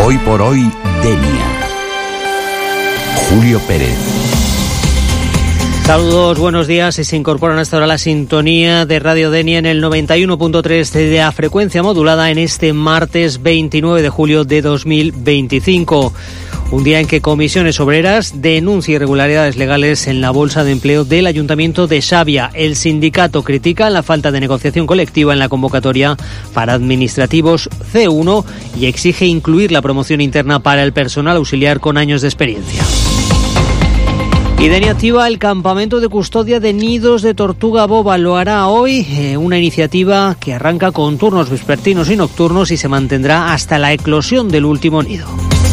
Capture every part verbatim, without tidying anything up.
Hoy por hoy, Denia. Julio Pérez. Saludos, buenos días. Se incorporan hasta ahora la sintonía de Radio Denia en el noventa y uno punto tres de la frecuencia modulada en este martes veintinueve de julio de dos mil veinticinco. Un día en que Comisiones Obreras denuncia irregularidades legales en la bolsa de empleo del Ayuntamiento de Xàbia. El sindicato critica la falta de negociación colectiva en la convocatoria para administrativos C uno y exige incluir la promoción interna para el personal auxiliar con años de experiencia. Y Denia activa el campamento de custodia de nidos de tortuga boba. Lo hará hoy, eh, una iniciativa que arranca con turnos vespertinos y nocturnos y se mantendrá hasta la eclosión del último nido.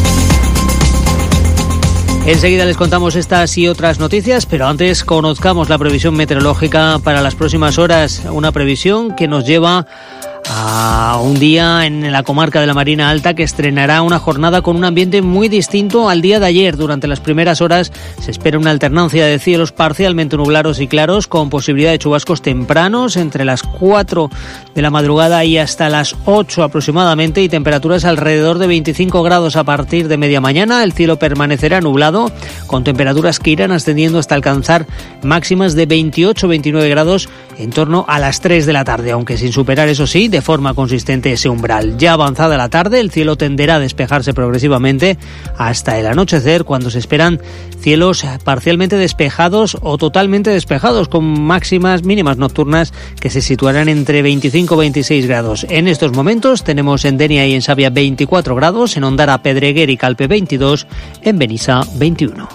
Enseguida les contamos estas y otras noticias, pero antes conozcamos la previsión meteorológica para las próximas horas. Una previsión que nos lleva a un día en la comarca de la Marina Alta que estrenará una jornada con un ambiente muy distinto al día de ayer. Durante las primeras horas se espera una alternancia de cielos parcialmente nublados y claros con posibilidad de chubascos tempranos entre las cuatro de la madrugada y hasta las ocho aproximadamente, y temperaturas alrededor de veinticinco grados a partir de media mañana. El cielo permanecerá nublado con temperaturas que irán ascendiendo hasta alcanzar máximas de veintiocho a veintinueve grados en torno a las tres de la tarde, aunque sin superar, eso sí, de forma consistente ese umbral. Ya avanzada la tarde, el cielo tenderá a despejarse progresivamente hasta el anochecer, cuando se esperan cielos parcialmente despejados o totalmente despejados, con máximas mínimas nocturnas que se situarán entre veinticinco a veintiséis grados. En estos momentos tenemos en Denia y en Xàbia veinticuatro grados, en Ondara, Pedreguer y Calpe veintidós, en Benissa veintiuno.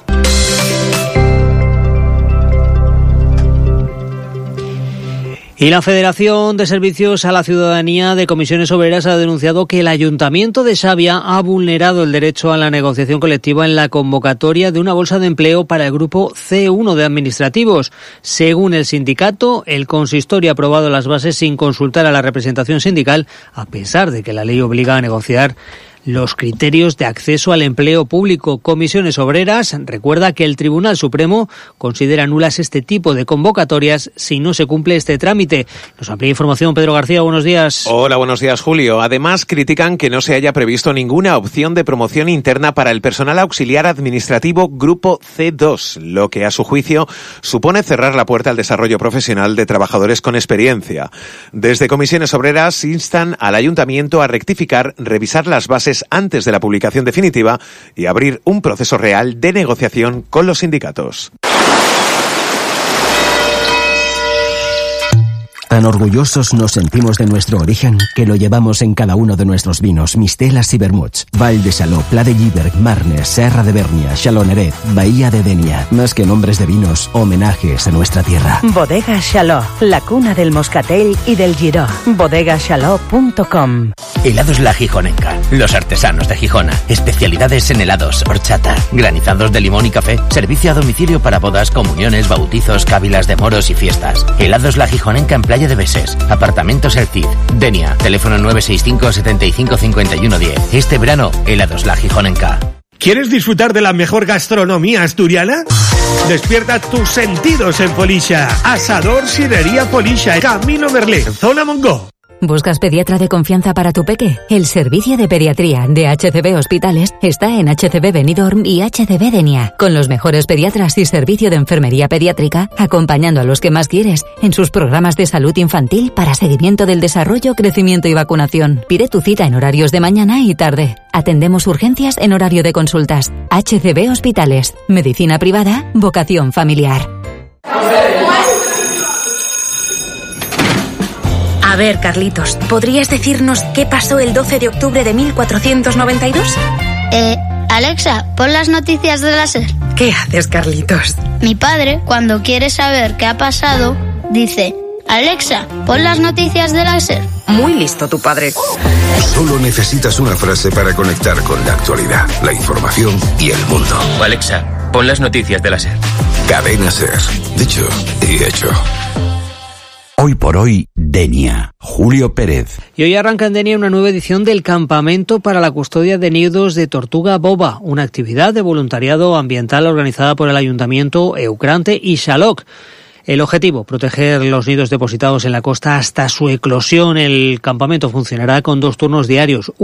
Y la Federación de Servicios a la Ciudadanía de Comisiones Obreras ha denunciado que el Ayuntamiento de Xàbia ha vulnerado el derecho a la negociación colectiva en la convocatoria de una bolsa de empleo para el grupo C uno de administrativos. Según el sindicato, el consistorio ha aprobado las bases sin consultar a la representación sindical, a pesar de que la ley obliga a negociar los criterios de acceso al empleo público. Comisiones Obreras recuerda que el Tribunal Supremo considera nulas este tipo de convocatorias si no se cumple este trámite. Nos amplía información Pedro García, buenos días. Hola, buenos días, Julio. Además, critican que no se haya previsto ninguna opción de promoción interna para el personal auxiliar administrativo Grupo C dos, lo que a su juicio supone cerrar la puerta al desarrollo profesional de trabajadores con experiencia. Desde Comisiones Obreras instan al Ayuntamiento a rectificar, revisar las bases antes de la publicación definitiva y abrir un proceso real de negociación con los sindicatos. Tan orgullosos nos sentimos de nuestro origen que lo llevamos en cada uno de nuestros vinos, mistelas y vermuts. Val de Saló, Pla de Lliberg, Marnes, Serra de Bernia, Xaloneret, Bahía de Denia. Más que nombres de vinos, homenajes a nuestra tierra. Bodega Xaló, la cuna del moscatel y del giró. bodega xaló punto com. Helados La Gijonenca, los artesanos de Gijona. Especialidades en helados, horchata, granizados de limón y café. Servicio a domicilio para bodas, comuniones, bautizos, cávilas de moros y fiestas. Helados La Gijonenca en Playa de Beses, Apartamentos El Cid, Denia, teléfono nueve seis cinco, setenta y cinco, cincuenta y uno diez. Este verano, helados La Gijonenca. ¿Quieres disfrutar de la mejor gastronomía asturiana? Despierta tus sentidos en Polisha. Asador Sirería Polisha, Camino Merlín, Zona Mongo. ¿Buscas pediatra de confianza para tu peque? El servicio de pediatría de H C B Hospitales está en H C B Benidorm y H C B Denia, con los mejores pediatras y servicio de enfermería pediátrica, acompañando a los que más quieres en sus programas de salud infantil para seguimiento del desarrollo, crecimiento y vacunación. Pide tu cita en horarios de mañana y tarde. Atendemos urgencias en horario de consultas. H C B Hospitales. Medicina privada, vocación familiar. A ver, Carlitos, ¿podrías decirnos qué pasó el doce de octubre de mil cuatrocientos noventa y dos? Eh, Alexa, pon las noticias de la SER. ¿Qué haces, Carlitos? Mi padre, cuando quiere saber qué ha pasado, dice: Alexa, pon las noticias de la SER. Muy listo tu padre. Solo necesitas una frase para conectar con la actualidad, la información y el mundo. Alexa, pon las noticias de la SER. Cadena SER. Dicho y hecho. Hoy por hoy, Denia. Julio Pérez. Y hoy arranca en Denia una nueva edición del Campamento para la Custodia de Nidos de Tortuga Boba, una actividad de voluntariado ambiental organizada por el Ayuntamiento, Eucrante y Xaloc. El objetivo, proteger los nidos depositados en la costa hasta su eclosión. El campamento funcionará con dos turnos diarios.